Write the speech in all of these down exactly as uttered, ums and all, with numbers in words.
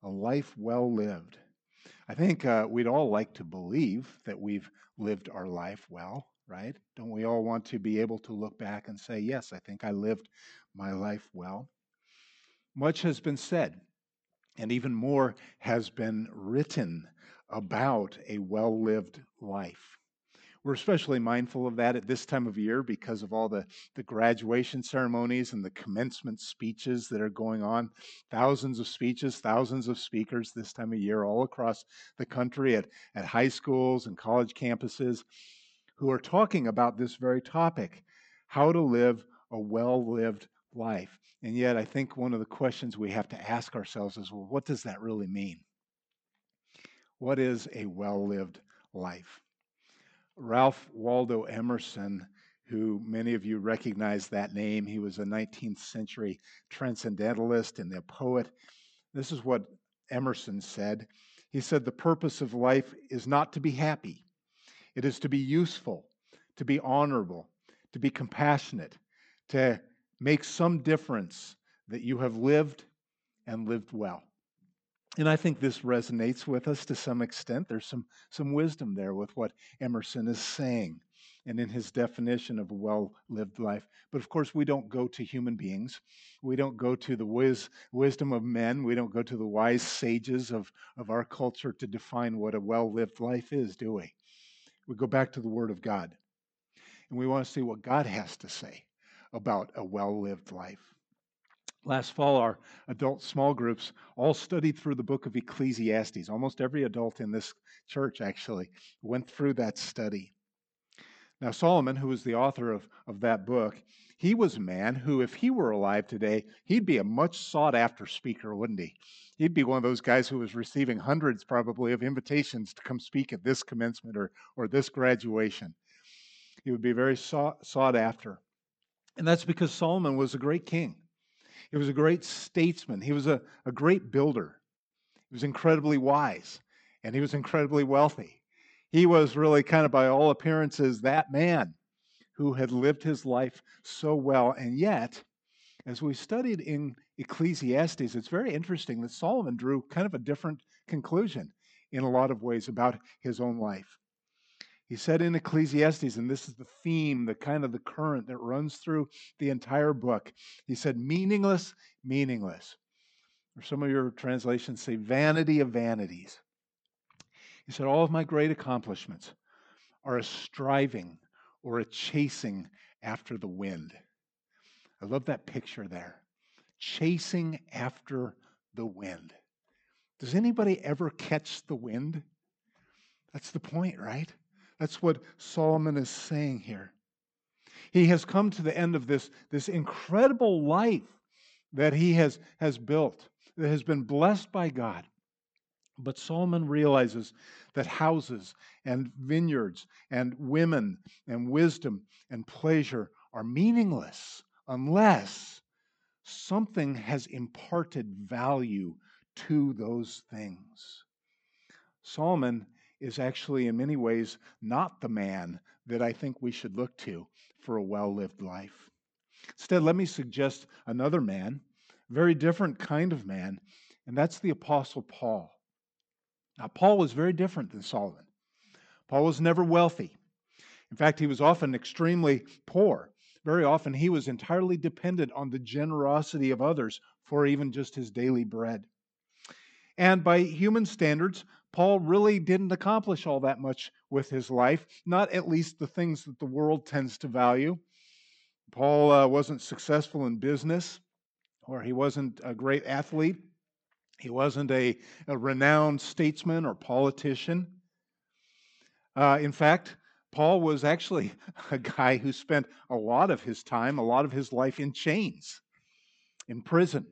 A life well lived. I think uh, we'd all like to believe that we've lived our life well, right? Don't we all want to be able to look back and say, yes, I think I lived my life well? Much has been said, and even more has been written about a well lived life. We're especially mindful of that at this time of year because of all the, the graduation ceremonies and the commencement speeches that are going on. Thousands of speeches, thousands of speakers this time of year all across the country at, at high schools and college campuses who are talking about this very topic, how to live a well-lived life. And yet I think one of the questions we have to ask ourselves is, well, what does that really mean? What is a well-lived life? Ralph Waldo Emerson, who many of you recognize that name, he was a nineteenth century transcendentalist and a poet. This is what Emerson said. He said, "The purpose of life is not to be happy. It is to be useful, to be honorable, to be compassionate, to make some difference that you have lived and lived well." And I think this resonates with us to some extent. There's some, some wisdom there with what Emerson is saying and in his definition of a well lived life. But of course, we don't go to human beings. We don't go to the wis- wisdom of men. We don't go to the wise sages of, of our culture to define what a well lived life is, do we? We go back to the Word of God. And we want to see what God has to say about a well lived life. Last fall, our adult small groups all studied through the book of Ecclesiastes. Almost every adult in this church actually went through that study. Now, Solomon, who was the author of, of that book, he was a man who, if he were alive today, he'd be a much sought after speaker, wouldn't he? He'd be one of those guys who was receiving hundreds probably of invitations to come speak at this commencement or, or this graduation. He would be very sought, sought after. And that's because Solomon was a great king. He was a great statesman. He was a, a great builder. He was incredibly wise, and he was incredibly wealthy. He was really kind of, by all appearances, that man who had lived his life so well. And yet, as we studied in Ecclesiastes, it's very interesting that Solomon drew kind of a different conclusion in a lot of ways about his own life. He said in Ecclesiastes, and this is the theme, the kind of the current that runs through the entire book. He said, meaningless, meaningless. Or some of your translations say, vanity of vanities. He said, all of my great accomplishments are a striving or a chasing after the wind. I love that picture there. Chasing after the wind. Does anybody ever catch the wind? That's the point, right? That's what Solomon is saying here. He has come to the end of this, this incredible life that he has, has built, that has been blessed by God. But Solomon realizes that houses and vineyards and women and wisdom and pleasure are meaningless unless something has imparted value to those things. Solomon is actually, in many ways, not the man that I think we should look to for a well-lived life. Instead, let me suggest another man, a very different kind of man, and that's the Apostle Paul. Now, Paul was very different than Solomon. Paul was never wealthy. In fact, he was often extremely poor. Very often, he was entirely dependent on the generosity of others for even just his daily bread. And by human standards, Paul really didn't accomplish all that much with his life, not at least the things that the world tends to value. Paul uh, wasn't successful in business, or he wasn't a great athlete. He wasn't a, a renowned statesman or politician. Uh, in fact, Paul was actually a guy who spent a lot of his time, a lot of his life in chains, in prison.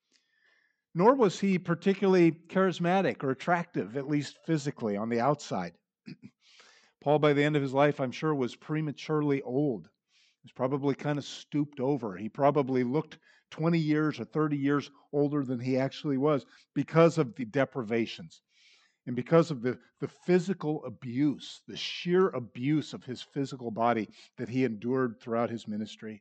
Nor was he particularly charismatic or attractive, at least physically on the outside. Paul, by the end of his life, I'm sure, was prematurely old. He was probably kind of stooped over. He probably looked twenty years or thirty years older than he actually was because of the deprivations and because of the, the physical abuse, the sheer abuse of his physical body that he endured throughout his ministry.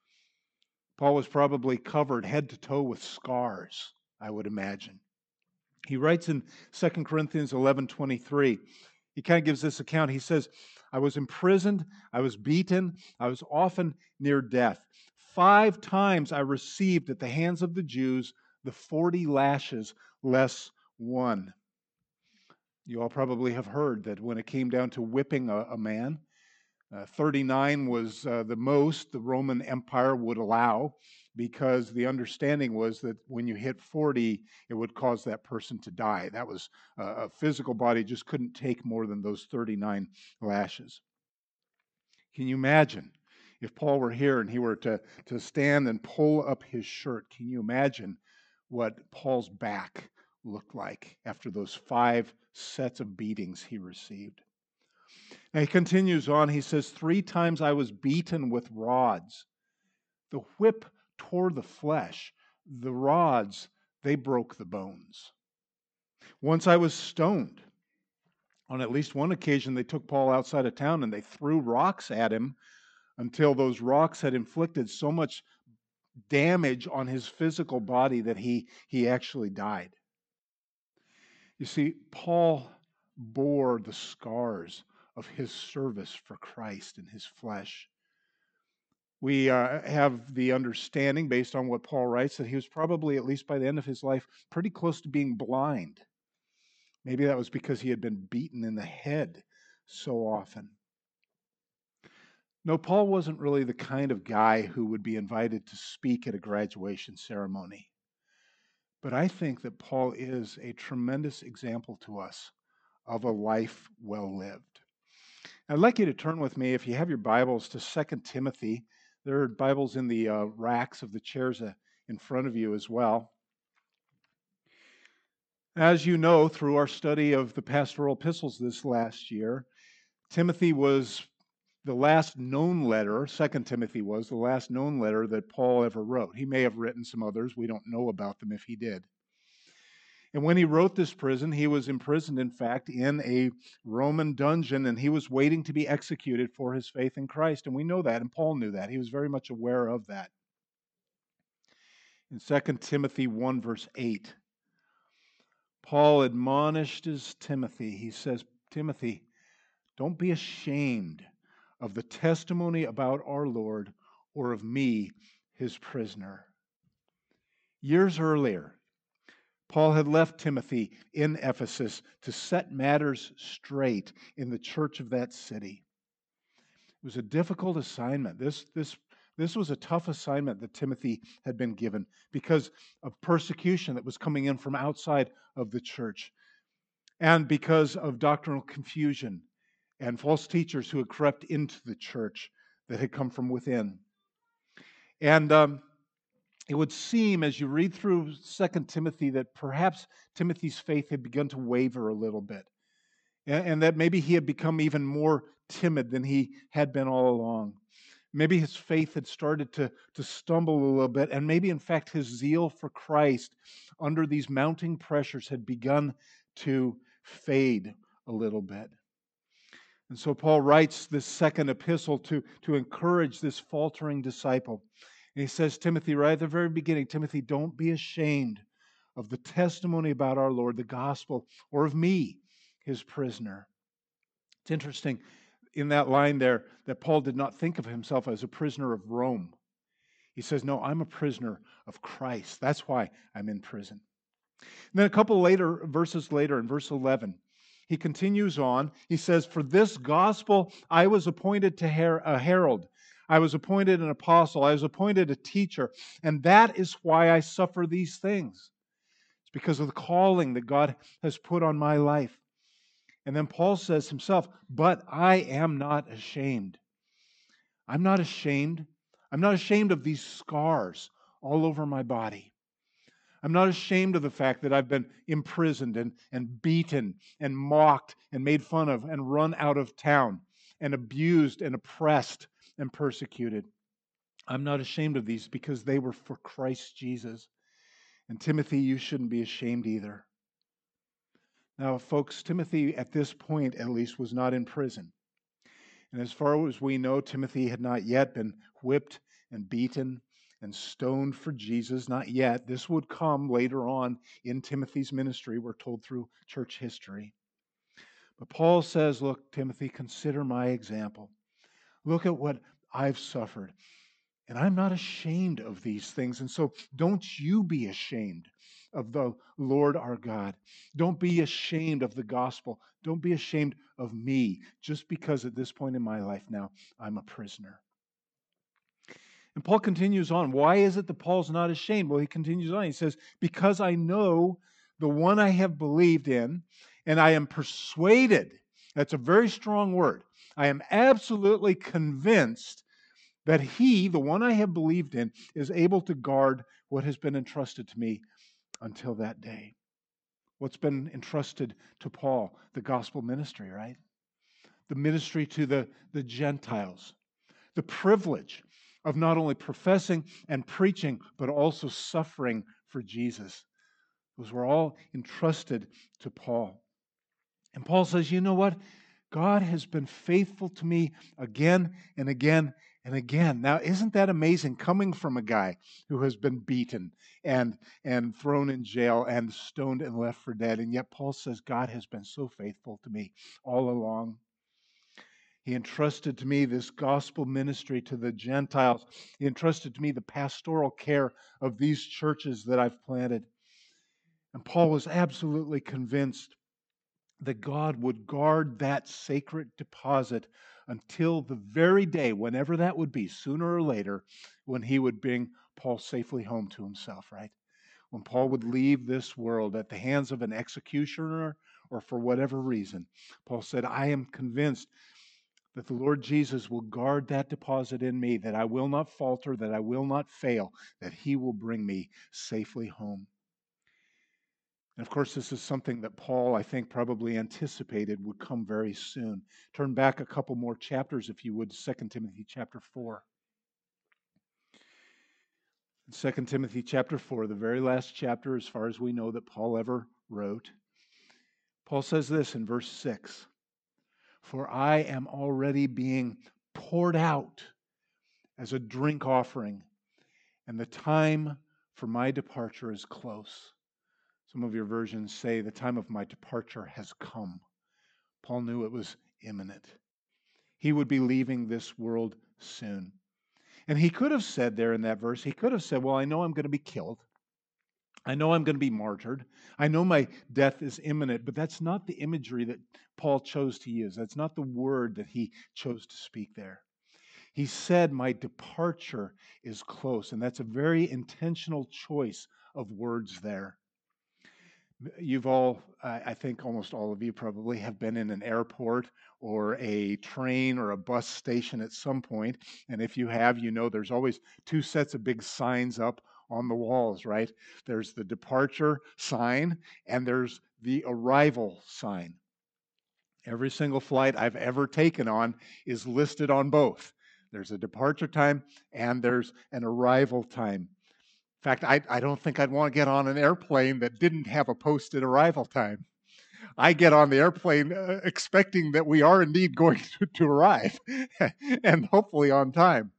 Paul was probably covered head to toe with scars, I would imagine. He writes in Second Corinthians eleven twenty-three, he kind of gives this account. He says, I was imprisoned, I was beaten, I was often near death. Five times I received at the hands of the Jews the forty lashes less one. You all probably have heard that when it came down to whipping a, a man, uh, thirty-nine was uh, the most the Roman Empire would allow, because the understanding was that when you hit forty, it would cause that person to die. That was uh, a physical body just couldn't take more than those thirty-nine lashes. Can you imagine if Paul were here and he were to, to stand and pull up his shirt? Can you imagine what Paul's back looked like after those five sets of beatings he received? Now he continues on. He says, Three times I was beaten with rods. The whip tore the flesh. The rods, they broke the bones. Once I was stoned. On at least one occasion, they took Paul outside of town and they threw rocks at him until those rocks had inflicted so much damage on his physical body that he, he actually died. You see, Paul bore the scars of his service for Christ in his flesh. We uh, have the understanding, based on what Paul writes, that he was probably, at least by the end of his life, pretty close to being blind. Maybe that was because he had been beaten in the head so often. No, Paul wasn't really the kind of guy who would be invited to speak at a graduation ceremony. But I think that Paul is a tremendous example to us of a life well lived. I'd like you to turn with me, if you have your Bibles, to Second Timothy. There are Bibles in the uh, racks of the chairs uh, in front of you as well. As you know, through our study of the pastoral epistles this last year, Timothy was the last known letter, Second Timothy was the last known letter that Paul ever wrote. He may have written some others. We don't know about them if he did. And when he wrote this prison, he was imprisoned, in fact, in a Roman dungeon, and he was waiting to be executed for his faith in Christ. And we know that, and Paul knew that. He was very much aware of that. In Second Timothy one, verse eight, Paul admonishes Timothy. He says, Timothy, don't be ashamed of the testimony about our Lord or of me, his prisoner. Years earlier, Paul had left Timothy in Ephesus to set matters straight in the church of that city. It was a difficult assignment. This, this, this was a tough assignment that Timothy had been given because of persecution that was coming in from outside of the church, and because of doctrinal confusion and false teachers who had crept into the church that had come from within. And um, it would seem, as you read through Second Timothy, that perhaps Timothy's faith had begun to waver a little bit, and, and that maybe he had become even more timid than he had been all along. Maybe his faith had started to, to stumble a little bit, and maybe, in fact, his zeal for Christ under these mounting pressures had begun to fade a little bit. And so Paul writes this second epistle to, to encourage this faltering disciple. And he says, Timothy, right at the very beginning, Timothy, don't be ashamed of the testimony about our Lord, the gospel, or of me, his prisoner. It's interesting in that line there that Paul did not think of himself as a prisoner of Rome. He says, no, I'm a prisoner of Christ. That's why I'm in prison. And then a couple later verses later, in verse eleven, he continues on. He says, for this gospel I was appointed to her- a herald. I was appointed an apostle. I was appointed a teacher. And that is why I suffer these things. It's because of the calling that God has put on my life. And then Paul says himself, but I am not ashamed. I'm not ashamed. I'm not ashamed of these scars all over my body. I'm not ashamed of the fact that I've been imprisoned and, and beaten and mocked and made fun of and run out of town and abused and oppressed and persecuted. I'm not ashamed of these because they were for Christ Jesus. And Timothy, you shouldn't be ashamed either. Now, folks, Timothy at this point at least was not in prison. And as far as we know, Timothy had not yet been whipped and beaten and stoned for Jesus. Not yet. This would come later on in Timothy's ministry. We're told through church history. But Paul says, look, Timothy, consider my example. Look at what I've suffered. And I'm not ashamed of these things. And so don't you be ashamed of the Lord our God. Don't be ashamed of the gospel. Don't be ashamed of me just because at this point in my life now I'm a prisoner. And Paul continues on. Why is it that Paul's not ashamed? Well, he continues on. He says, because I know the one I have believed in, and I am persuaded. That's a very strong word. I am absolutely convinced that he, the one I have believed in, is able to guard what has been entrusted to me until that day. What's been entrusted to Paul? The gospel ministry, right? The ministry to the, the Gentiles. The privilege of not only professing and preaching, but also suffering for Jesus. Those were all entrusted to Paul. And Paul says, you know what? God has been faithful to me again and again and again. Now, isn't that amazing coming from a guy who has been beaten and, and thrown in jail and stoned and left for dead? And yet Paul says, God has been so faithful to me all along. He entrusted to me this gospel ministry to the Gentiles. He entrusted to me the pastoral care of these churches that I've planted. And Paul was absolutely convinced that God would guard that sacred deposit until the very day, whenever that would be, sooner or later, when he would bring Paul safely home to himself, right? When Paul would leave this world at the hands of an executioner or for whatever reason, Paul said, I am convinced that the Lord Jesus will guard that deposit in me, that I will not falter, that I will not fail, that he will bring me safely home. And of course, this is something that Paul, I think, probably anticipated would come very soon. Turn back a couple more chapters, if you would, to Second Timothy chapter four. In Second Timothy chapter four, the very last chapter, as far as we know, that Paul ever wrote, Paul says this in verse six, for I am already being poured out as a drink offering, and the time for my departure is close. Some of your versions say the time of my departure has come. Paul knew it was imminent. He would be leaving this world soon. And he could have said there in that verse, he could have said, well, I know I'm going to be killed. I know I'm going to be martyred. I know my death is imminent, but that's not the imagery that Paul chose to use. That's not the word that he chose to speak there. He said, my departure is close. And that's a very intentional choice of words there. You've all, I think almost all of you probably have been in an airport or a train or a bus station at some point. And if you have, you know there's always two sets of big signs up on the walls, right? There's the departure sign and there's the arrival sign. Every single flight I've ever taken on is listed on both. There's a departure time and there's an arrival time. In fact, I, I don't think I'd want to get on an airplane that didn't have a posted arrival time. I get on the airplane uh, expecting that we are indeed going to, to arrive and hopefully on time.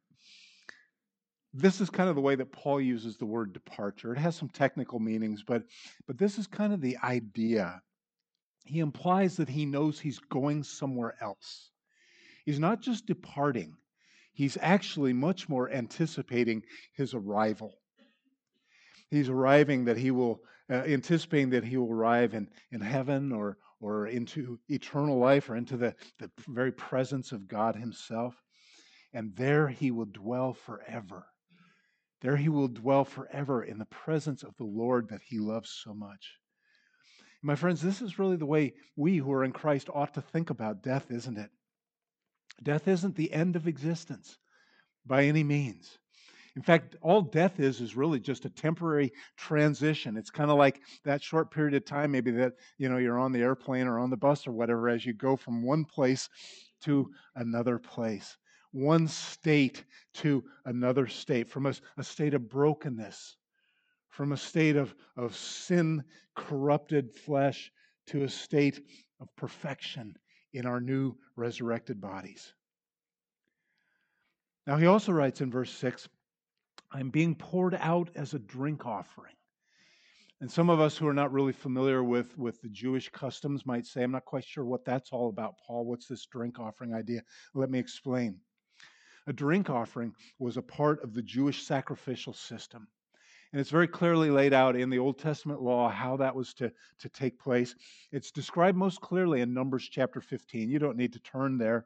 This is kind of the way that Paul uses the word departure. It has some technical meanings, but, but this is kind of the idea. He implies that he knows he's going somewhere else. He's not just departing. He's actually much more anticipating his arrival. He's arriving that he will, uh, anticipating that he will arrive in, in heaven or, or into eternal life or into the, the very presence of God himself. And there he will dwell forever. There he will dwell forever in the presence of the Lord that he loves so much. My friends, this is really the way we who are in Christ ought to think about death, isn't it? Death isn't the end of existence by any means. In fact, all death is is really just a temporary transition. It's kind of like that short period of time, maybe that, you know, you're on the airplane or on the bus or whatever, as you go from one place to another place, one state to another state, from a, a state of brokenness, from a state of, of sin-corrupted flesh to a state of perfection in our new resurrected bodies. Now, he also writes in verse six, I'm being poured out as a drink offering. And some of us who are not really familiar with, with the Jewish customs might say, I'm not quite sure what that's all about, Paul. What's this drink offering idea? Let me explain. A drink offering was a part of the Jewish sacrificial system. And it's very clearly laid out in the Old Testament law how that was to, to take place. It's described most clearly in Numbers chapter fifteen. You don't need to turn there.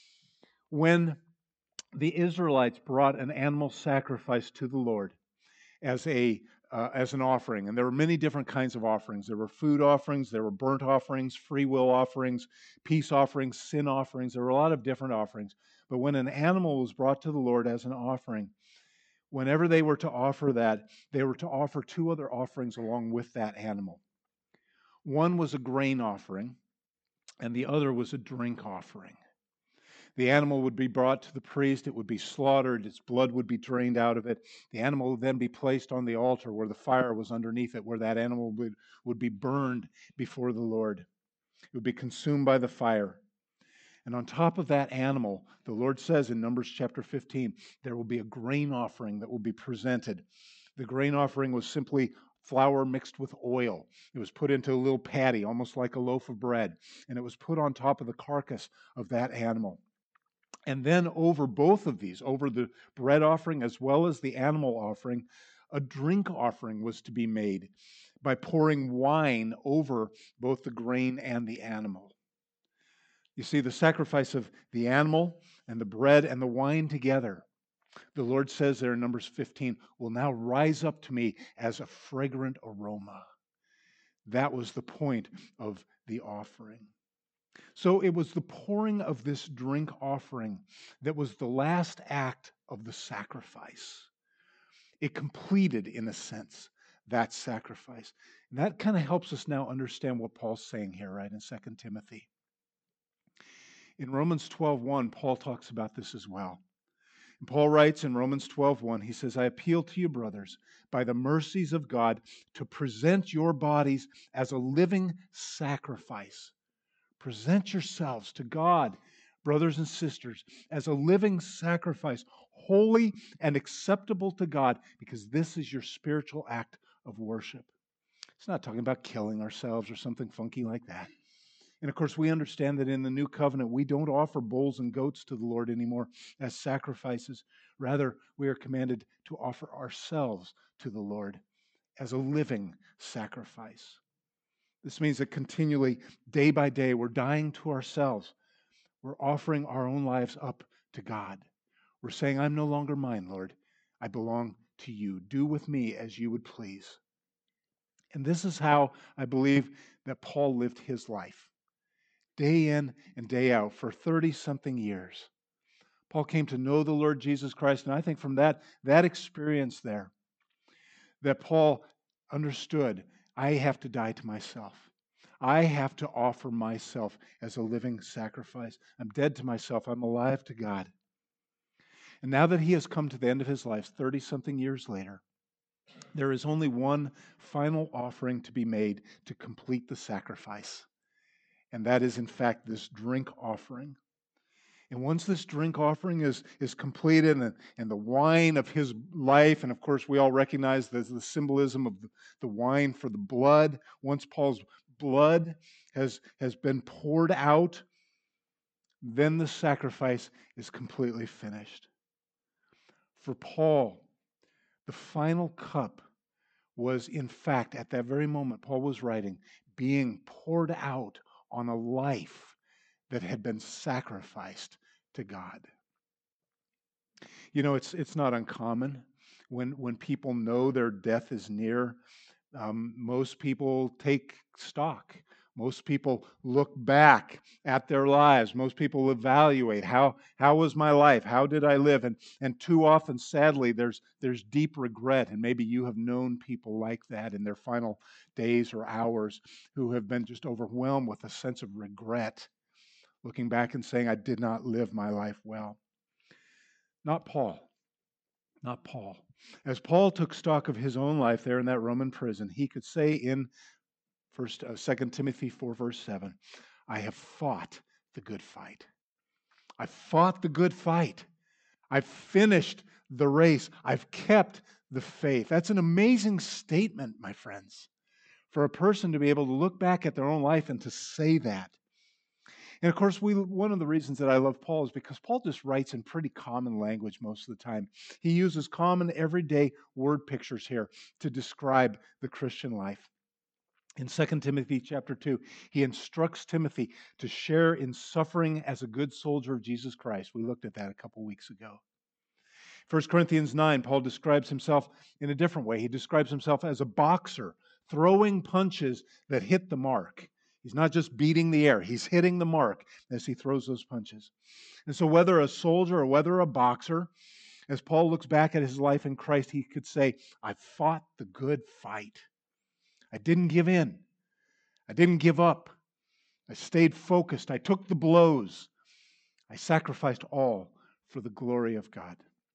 When the Israelites brought an animal sacrifice to the Lord as a uh, as an offering, and there were many different kinds of offerings. There were food offerings, there were burnt offerings, free will offerings, peace offerings, sin offerings. There were a lot of different offerings. But when an animal was brought to the Lord as an offering, whenever they were to offer that, they were to offer two other offerings along with that animal. One was a grain offering, and the other was a drink offering. The animal would be brought to the priest, it would be slaughtered, its blood would be drained out of it. The animal would then be placed on the altar where the fire was underneath it, where that animal would, would be burned before the Lord. It would be consumed by the fire. And on top of that animal, the Lord says in Numbers chapter fifteen, there will be a grain offering that will be presented. The grain offering was simply flour mixed with oil. It was put into a little patty, almost like a loaf of bread, and it was put on top of the carcass of that animal. And then over both of these, over the bread offering as well as the animal offering, a drink offering was to be made by pouring wine over both the grain and the animal. You see, the sacrifice of the animal and the bread and the wine together, the Lord says there in Numbers fifteen, will now rise up to me as a fragrant aroma. That was the point of the offering. So it was the pouring of this drink offering that was the last act of the sacrifice. It completed, in a sense, that sacrifice. And that kind of helps us now understand what Paul's saying here, right, in Second Timothy. In Romans twelve one, Paul talks about this as well. And Paul writes in Romans twelve one, he says, I appeal to you, brothers, by the mercies of God, to present your bodies as a living sacrifice. Present yourselves to God, brothers and sisters, as a living sacrifice, holy and acceptable to God, because this is your spiritual act of worship. It's not talking about killing ourselves or something funky like that. And of course, we understand that in the new covenant, we don't offer bulls and goats to the Lord anymore as sacrifices. Rather, we are commanded to offer ourselves to the Lord as a living sacrifice. This means that continually, day by day, we're dying to ourselves. We're offering our own lives up to God. We're saying, I'm no longer mine, Lord. I belong to you. Do with me as you would please. And this is how I believe that Paul lived his life. Day in and day out for thirty-something years. Paul came to know the Lord Jesus Christ, and I think from that, that experience there, that Paul understood, I have to die to myself. I have to offer myself as a living sacrifice. I'm dead to myself. I'm alive to God. And now that he has come to the end of his life, thirty-something years later, there is only one final offering to be made to complete the sacrifice. And that is, in fact, this drink offering. And once this drink offering is, is completed and, and the wine of his life, and of course we all recognize the, the symbolism of the, the wine for the blood. Once Paul's blood has, has been poured out, then the sacrifice is completely finished. For Paul, the final cup was, in fact, at that very moment Paul was writing, being poured out on a life that had been sacrificed to God. You know, it's it's not uncommon when when people know their death is near. Um, most people take stock. Most people look back at their lives. Most people evaluate how how was my life? How did I live? And and too often, sadly, there's there's deep regret. And maybe you have known people like that in their final days or hours who have been just overwhelmed with a sense of regret, looking back and saying, I did not live my life well. Not Paul. Not Paul. As Paul took stock of his own life there in that Roman prison, he could say in First, uh, Second Timothy four, verse seven, I have fought the good fight. I fought the good fight. I've finished the race. I've kept the faith. That's an amazing statement, my friends, for a person to be able to look back at their own life and to say that. And of course, we one of the reasons that I love Paul is because Paul just writes in pretty common language most of the time. He uses common everyday word pictures here to describe the Christian life. In Second Timothy chapter two, he instructs Timothy to share in suffering as a good soldier of Jesus Christ. We looked at that a couple weeks ago. First Corinthians nine, Paul describes himself in a different way. He describes himself as a boxer throwing punches that hit the mark. He's not just beating the air, he's hitting the mark as he throws those punches. And so, whether a soldier or whether a boxer, as Paul looks back at his life in Christ, he could say, I fought the good fight. I didn't give in. I didn't give up. I stayed focused. I took the blows. I sacrificed all for the glory of God.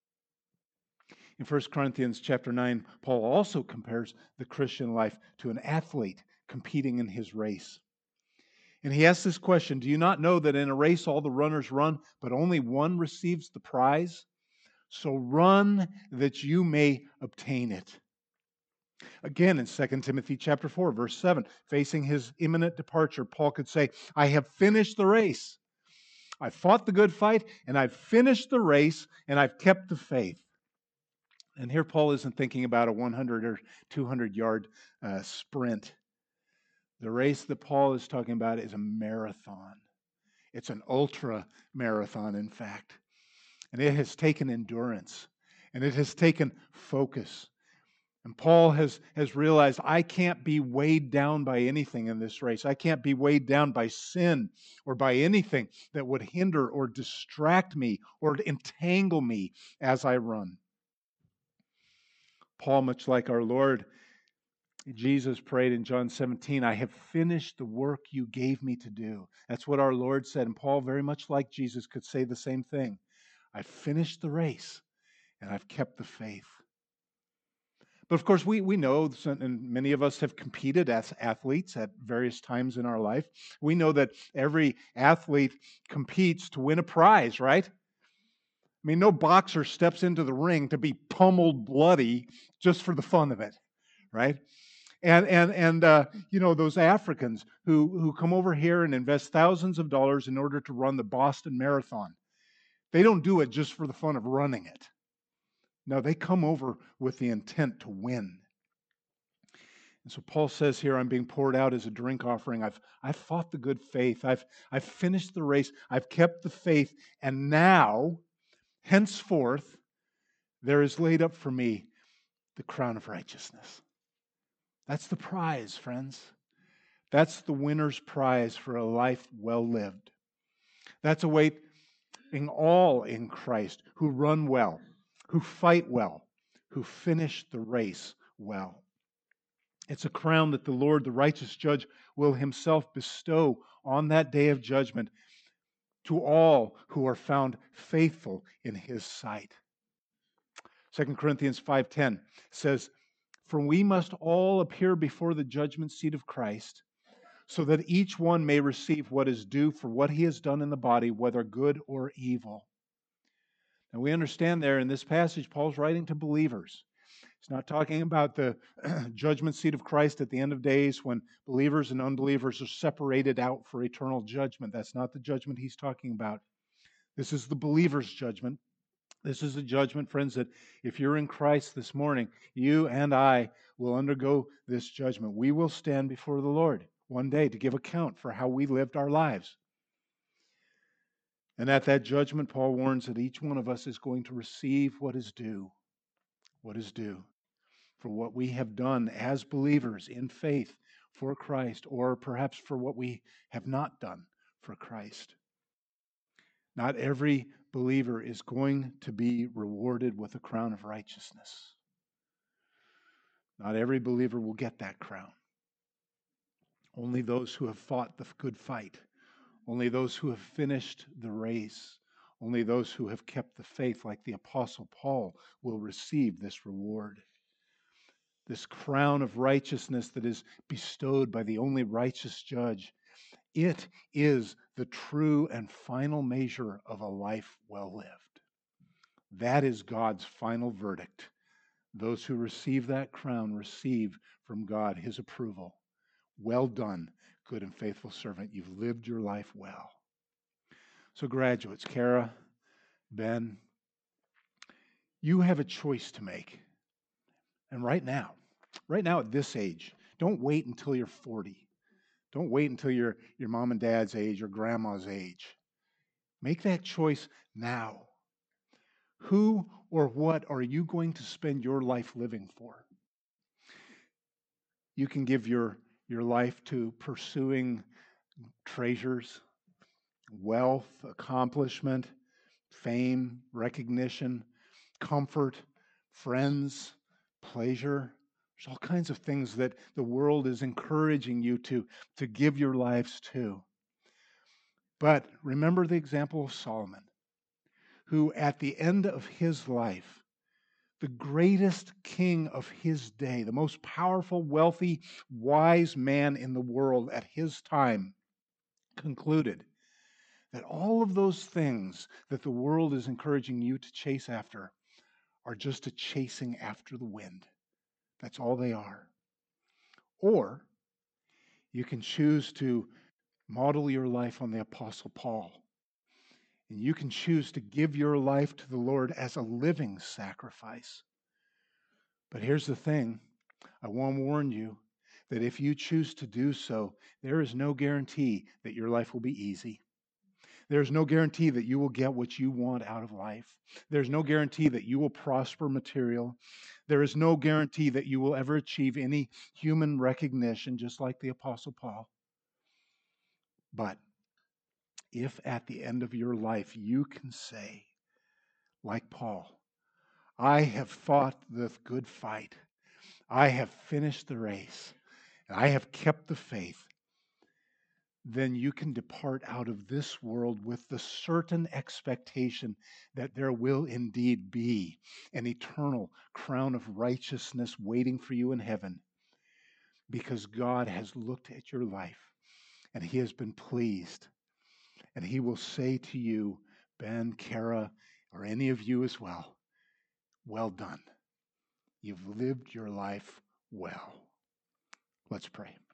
In First Corinthians chapter nine, Paul also compares the Christian life to an athlete competing in his race. And he asks this question, do you not know that in a race all the runners run, but only one receives the prize? So run that you may obtain it. Again, in Second Timothy chapter four, verse seven, facing his imminent departure, Paul could say, I have finished the race. I fought the good fight, and I've finished the race, and I've kept the faith. And here Paul isn't thinking about a one hundred or two hundred yard uh, sprint. The race that Paul is talking about is a marathon. It's an ultra marathon, in fact. And it has taken endurance, and it has taken focus. And Paul has, has realized, I can't be weighed down by anything in this race. I can't be weighed down by sin or by anything that would hinder or distract me or entangle me as I run. Paul, much like our Lord, Jesus prayed in John seventeen, I have finished the work you gave me to do. That's what our Lord said. And Paul, very much like Jesus, could say the same thing. I've finished the race and I've kept the faith. But of course, we, we know, and many of us have competed as athletes at various times in our life. We know that every athlete competes to win a prize, right? I mean, no boxer steps into the ring to be pummeled bloody just for the fun of it, right? And and and uh, you know, those Africans who who come over here and invest thousands of dollars in order to run the Boston Marathon, they don't do it just for the fun of running it. No, they come over with the intent to win. And so Paul says here, I'm being poured out as a drink offering. I've I've fought the good faith. I've I've finished the race. I've kept the faith, and now, henceforth, there is laid up for me the crown of righteousness. That's the prize, friends. That's the winner's prize for a life well lived. That's awaiting all in Christ who run well, who fight well, who finish the race well. It's a crown that the Lord, the righteous judge, will himself bestow on that day of judgment to all who are found faithful in his sight. Second Corinthians five ten says, for we must all appear before the judgment seat of Christ, so that each one may receive what is due for what he has done in the body, whether good or evil. Now we understand there in this passage, Paul's writing to believers. He's not talking about the judgment seat of Christ at the end of days when believers and unbelievers are separated out for eternal judgment. That's not the judgment he's talking about. This is the believer's judgment. This is a judgment, friends, that if you're in Christ this morning, you and I will undergo this judgment. We will stand before the Lord one day to give account for how we lived our lives. And at that judgment, Paul warns that each one of us is going to receive what is due, what is due for what we have done as believers in faith for Christ, or perhaps for what we have not done for Christ. Not every believer is going to be rewarded with a crown of righteousness. Not every believer will get that crown. Only those who have fought the good fight, only those who have finished the race, only those who have kept the faith, like the Apostle Paul, will receive this reward. This crown of righteousness that is bestowed by the only righteous judge. It is the true and final measure of a life well lived. That is God's final verdict. Those who receive that crown receive from God his approval. Well done, good and faithful servant. You've lived your life well. So, graduates, Kara, Ben, you have a choice to make. And right now, right now at this age, don't wait until you're forty. Don't wait until you're your mom and dad's age or grandma's age. Make that choice now. Who or what are you going to spend your life living for? You can give your, your life to pursuing treasures, wealth, accomplishment, fame, recognition, comfort, friends, pleasure. There's all kinds of things that the world is encouraging you to, to give your lives to. But remember the example of Solomon, who at the end of his life, the greatest king of his day, the most powerful, wealthy, wise man in the world at his time, concluded that all of those things that the world is encouraging you to chase after are just a chasing after the wind. That's all they are. Or you can choose to model your life on the Apostle Paul. And you can choose to give your life to the Lord as a living sacrifice. But here's the thing. I want to warn you that if you choose to do so, there is no guarantee that your life will be easy. There's no guarantee that you will get what you want out of life. There's no guarantee that you will prosper material. There is no guarantee that you will ever achieve any human recognition, just like the Apostle Paul. But if at the end of your life you can say, like Paul, I have fought the good fight, I have finished the race, and I have kept the faith, then you can depart out of this world with the certain expectation that there will indeed be an eternal crown of righteousness waiting for you in heaven, because God has looked at your life and he has been pleased, and he will say to you, Ben, Kara, or any of you as well, well done. You've lived your life well. Let's pray.